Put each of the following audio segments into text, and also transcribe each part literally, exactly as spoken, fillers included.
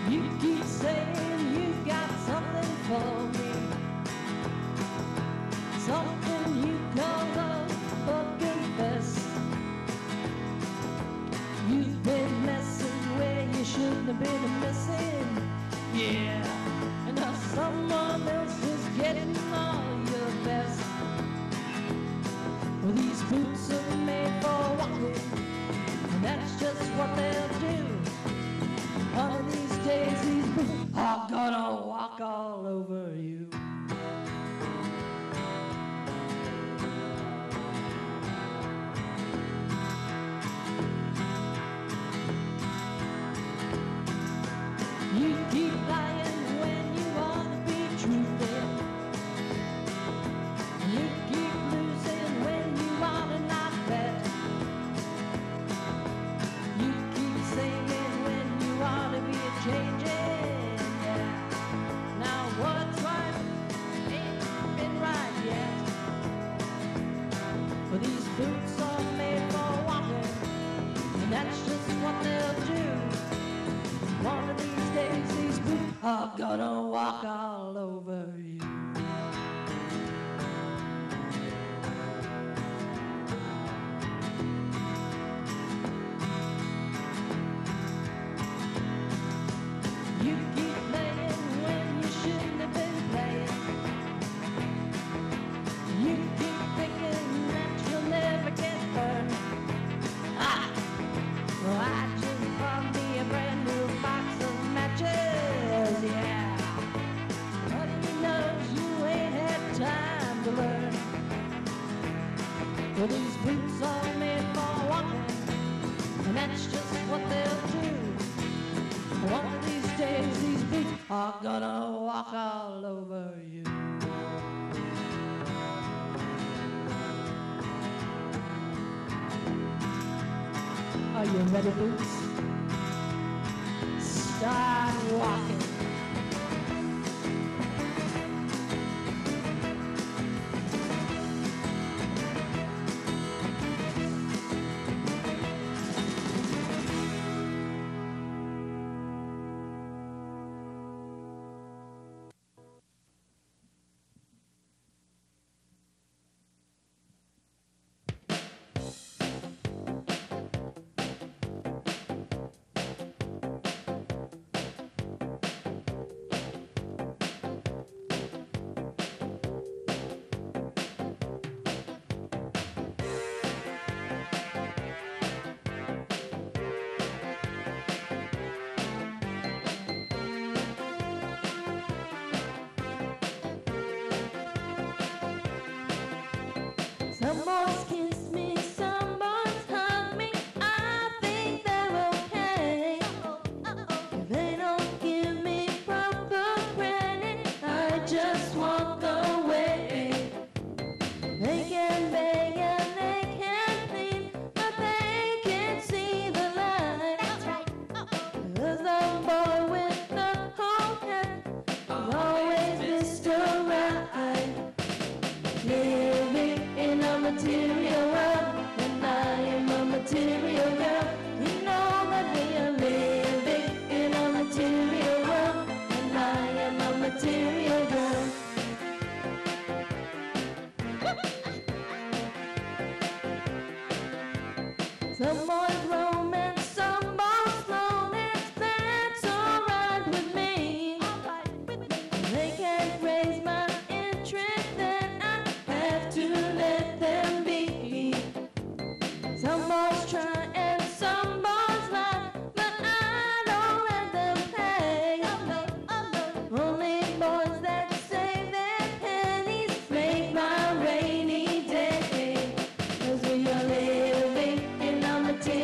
You keep saying you got something for me, something you call love, but confess you've been messing where you shouldn't have been messing. Yeah, and now someone else is getting all your best. Well, these boots are made for walking, and that's just what they'll do. One of these days these boots are gonna walk all over you. You keep lying when you want to be truthful. You keep losing when you want to not bet. You keep singing when you want to be a changing. Yeah. Now what's right ain't been right yet. But these boots are made for walking, and that's just what they'll do. One of these days these boots are gonna walk all over you. You keep playing when you shouldn't have been playing. You keep thinking that you'll never get burned. Ah! Well, I just bought me a brand new box of matches, yeah. But he knows you ain't had time to learn. Well, these boots are made for walking, and that's just what they'll do. One of these days these boots are gonna walk all over you. Are you ready, boots? Start walking. Some boys kiss me, some boys hug me. I think they're okay. If they don't give me proper credit, I just walk away. They can beg and they can plead, but they can't see the light. There's a boy with the whole hat, who's always Mister Right. Living in a material world, and I am a material girl. You know that we are living in a material world, and I am a material girl. Some boys romance, some boys slowness, that's alright with me. They can't raise my interest, then I have to let them be. Some boys try and some boys lie, but I don't let them pay. Only boys that save their pennies make my rainy day. 'Cause we are living in a material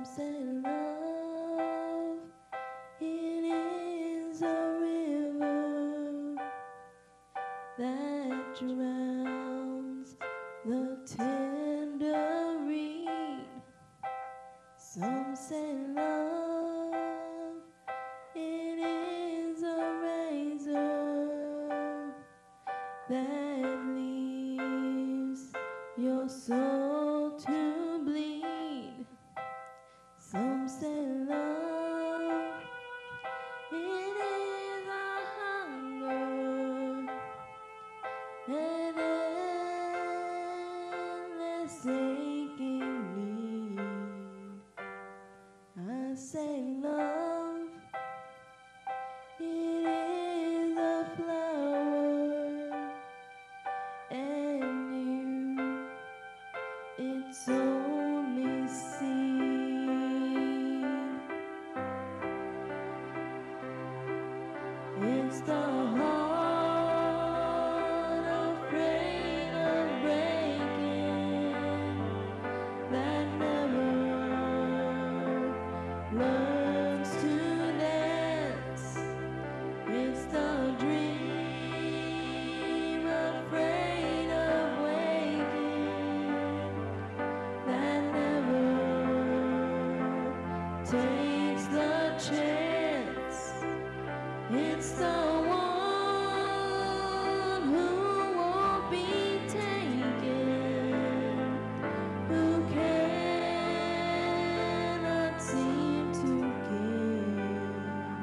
say love, it is a river that drowns the tender reed. Some say love, it is a razor that leaves your soul to bleed. Some say love, it is a hunger and endless aching need. I say love, it is a flower, and you, it's only seed. It's the heart afraid of breaking that never learns to dance. It's the dream afraid of waking that never takes the chance. It's the one who won't be taken, who cannot seem to give,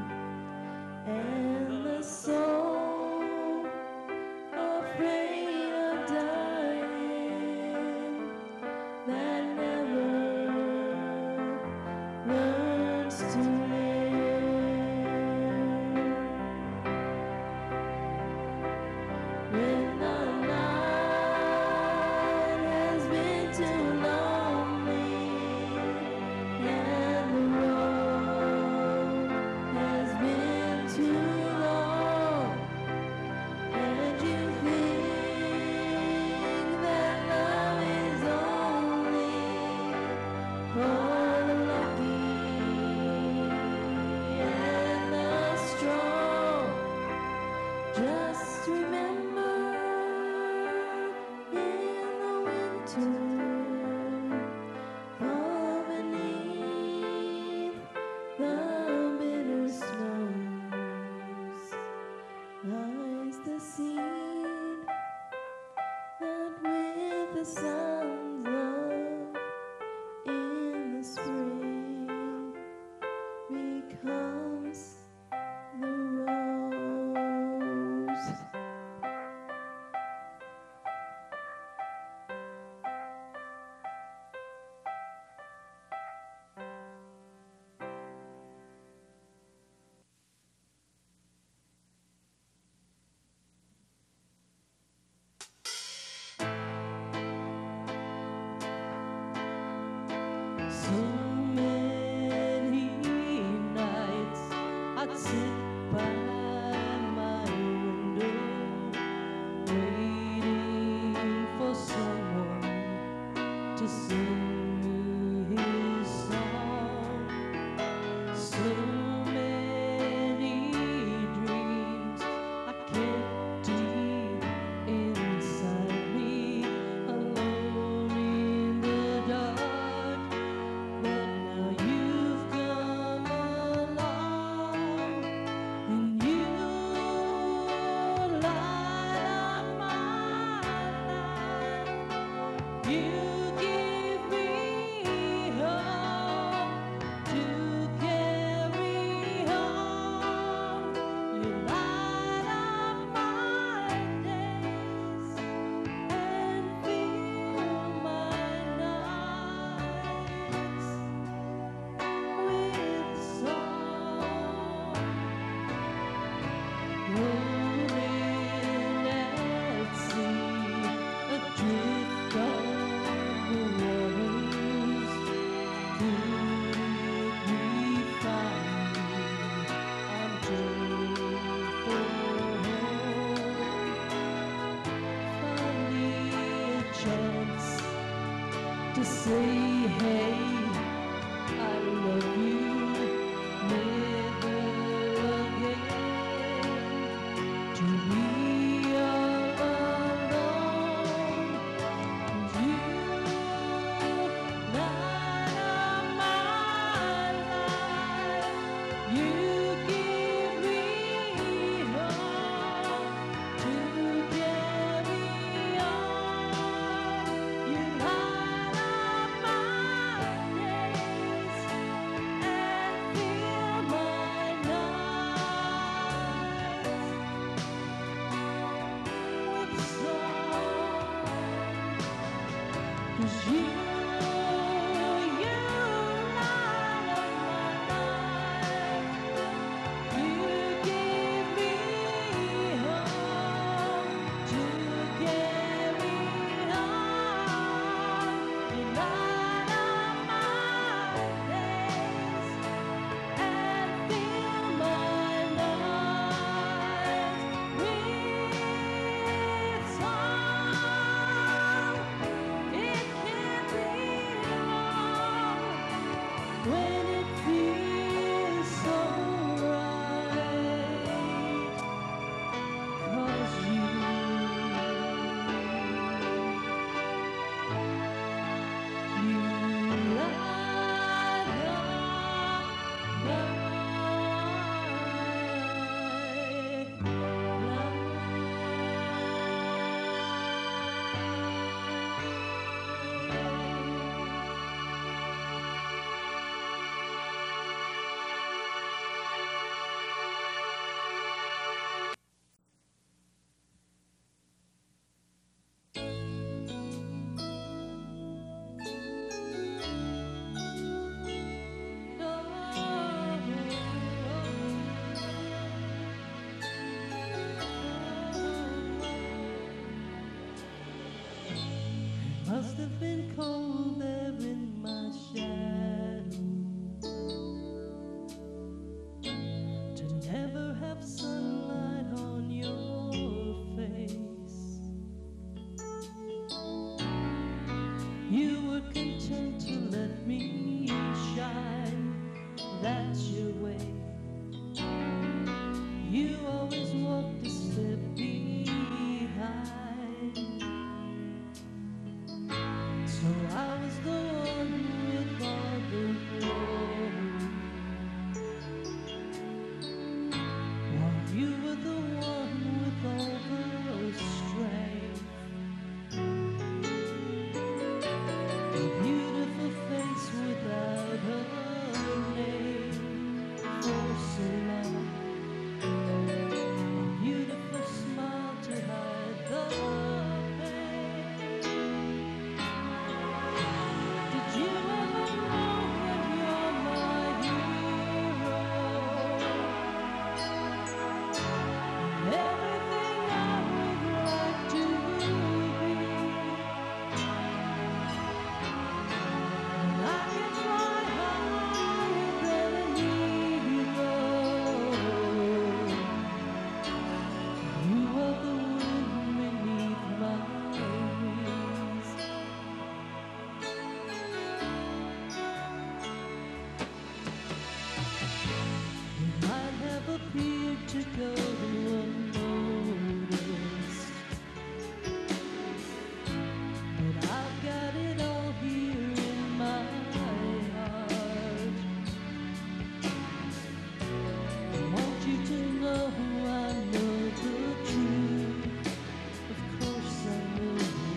and the soul afraid of dying that never learns to live. When the night has been too lonely and the road has been too long, and you think that love is only for the lucky and the strong, just remember in the winter, far beneath the bitter snows, lies the seed that with the sun's love in the spring becomes the rose. So many nights I'd sit by my window, waiting for someone to sing me his song. So many dreams I kept deep inside me, alone in the dark. But now you've come along, and you light up my life. You give me hope to carry on. You light up my days and fill my nights with song. Rolling at sea, adrift on the waters, could we find I'm journeying for home. Finally a chance to say hey, I love you never again to be all alone. You, light of my life, you give me hope to carry on. You light up my days and fill my nights with song. 'Cause you, you light up my life. You give me hope to carry on. You light up my days and fill my nights with song. It can be long when it feels so right. 'Cause you, you light up my It must have been cold there in my shadow to never have sunlight on your face. You were content to let me shine, that's your way. You always walked a step behind. So I was the one with all the glory, while you were the one with all the strength. A beautiful face without a name for so long. A beautiful smile to hide the pain. Did you ever know that you're my hero? Everything I would like to be. And I can fly higher than an eagle. You are the wind beneath my wings. You might have appeared to go unnoticed, but I've got it all here in my heart. I want you to know I know the truth. Of course I know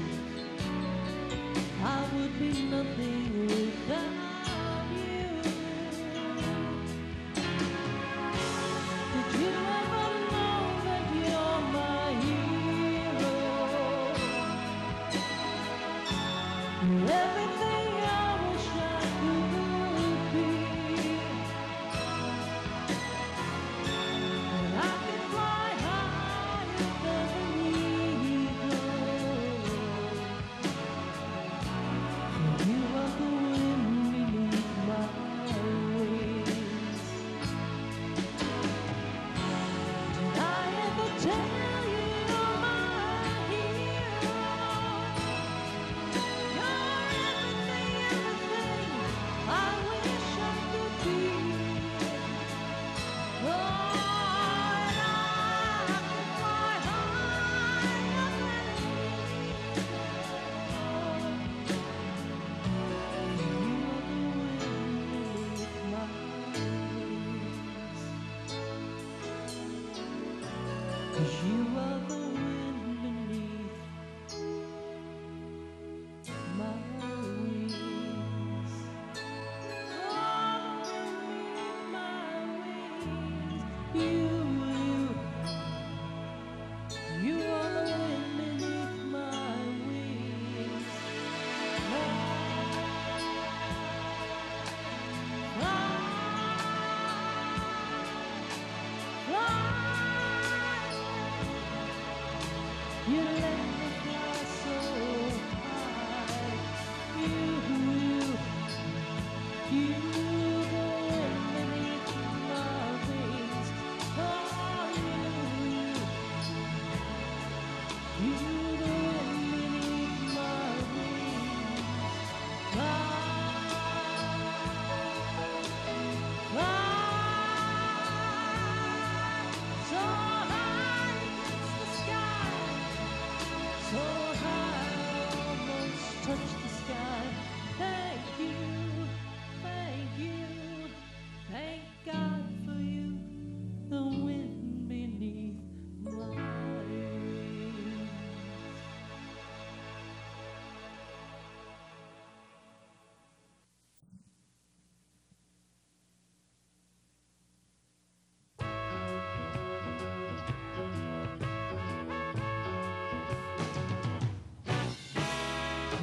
I would be nothing without you. Did you ever know that you're my hero? You're everything I wish I could be. And I can fly higher than an eagle. You are the wind beneath my wings. Did I ever tell you you're my hero? You're everything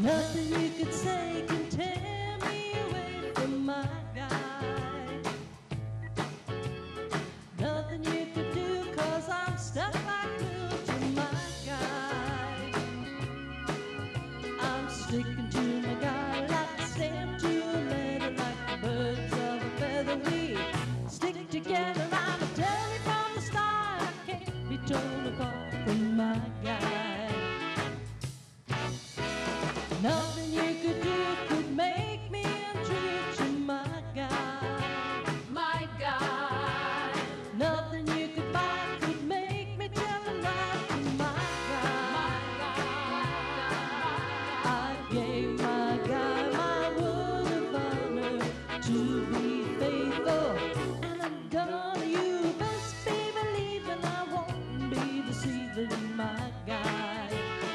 Nothing you could say can tear me away from my guy. Nothing you could do, cause I'm stuck like glue to my guy. I'm sticking to my guy like a stamp to a letter, like the birds of a feather. We stick together. I'm a telling from the start, I can't be torn apart from my guy. Nothing you could do could make me untrue to my guy. My guy. Nothing you could buy could make me tell a lie to my guy. My guy. I gave my guy my word of honor to be faithful, and I'm gonna, you best be believing I won't be deceiving my guy.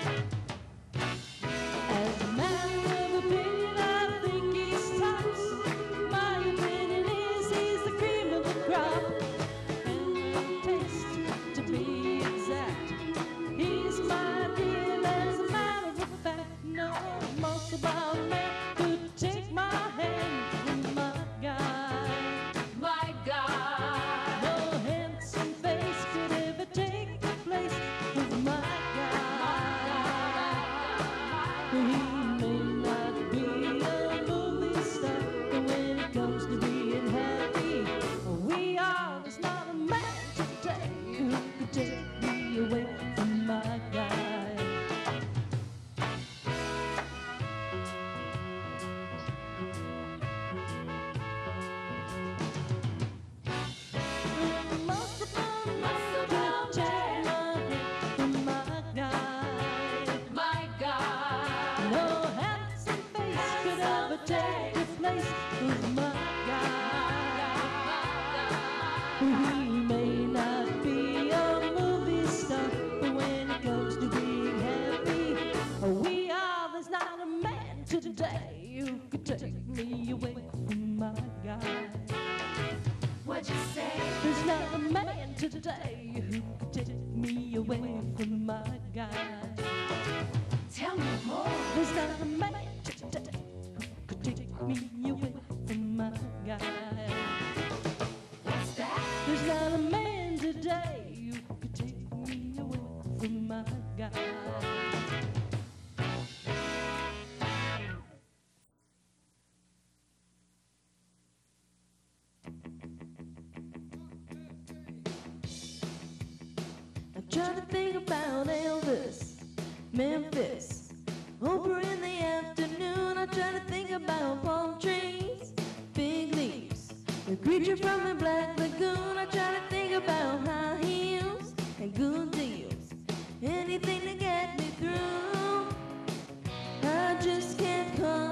As a matter of opinion, I think he's tops. My opinion is he's the cream of the crop. And the taste, to be exact, he's my deal. As a matter of fact, no muscle bound man could take my hand from my guy. My guy. No handsome face could ever take the place of my guy. He may not be a movie star, but when it comes to being happy, we are. There's not a man today who could take me away from my guy. Muscle bound man could take my hand from my guy. My guy. No handsome face could ever take the place of my guy. He may not be a movie star, but when it comes to being happy, we are. There's not a man today who could take me away from my guy. What'd you say? There's not a man today who could take me away from my guy. Tell me more. There's not a man today who could take me away from my guy. What's that? There's not a man today who could take me away from my guy. I'm trying to think about Elvis, Memphis, Oprah in the afternoon. I'm trying to think about palm trees, big leaves, the creature from the Black Lagoon. I'm trying to think about high heels and good deals, anything to get me through. I just can't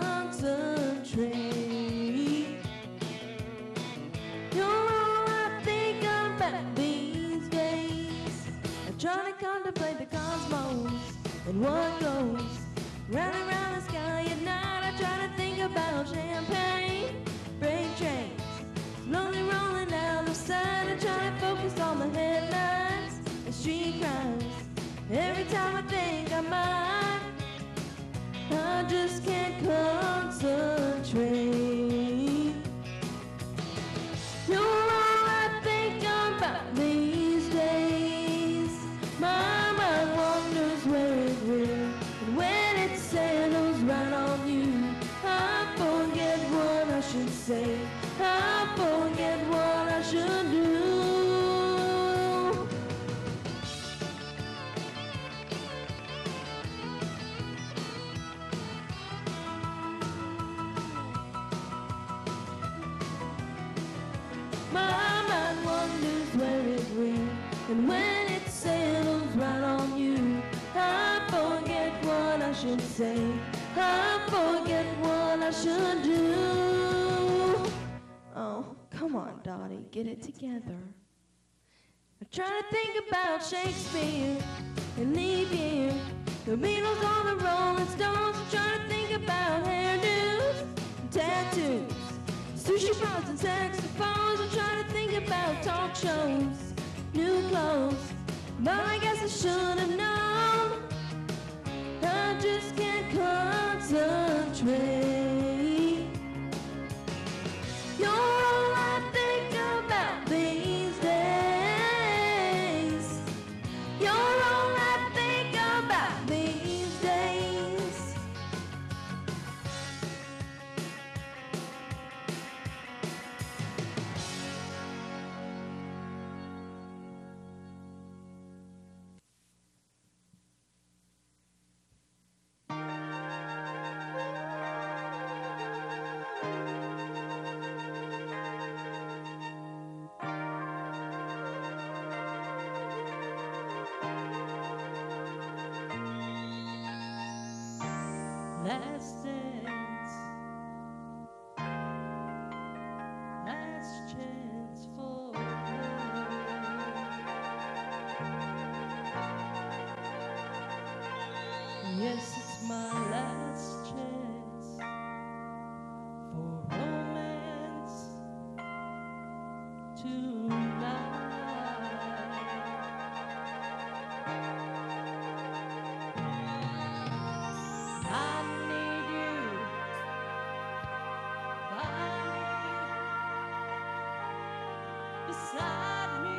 concentrate. You're all I think about these days. I'm trying to contemplate the cosmos and what goes round and round the sky at night. I try to think about champagne, freight trains, slowly rolling down the side. I try to focus on the headlines and street crimes. Every time I think I might, I just can't concentrate. You're all I think about these days. My mind wanders where it will, and when it settles right on you, I forget what I should say. I forget what I should do. My mind wanders where it will, and when it settles right on you, I forget what I should say. I forget what I should do. Oh, come on, Dottie, get it together. I'm trying to think about Shakespeare and leave here, the Beatles or the Rolling Stones. I'm trying to think about hairdos and tattoos, sushi bars and saxophones. I'm trying to think about talk shows, new clothes, but I guess I should have known I just can't concentrate. You're all I think about these days. You're all I think about these days. Last dance, last chance for love. Yes, it's my last chance for romance tonight. I need you by me, beside me,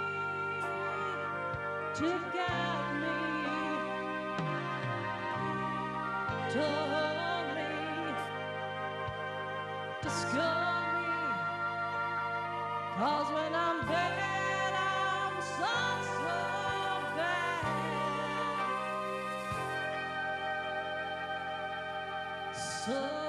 to guide me, to hold me, to scold me. 'Cause when I'm bad, I'm so, so bad. So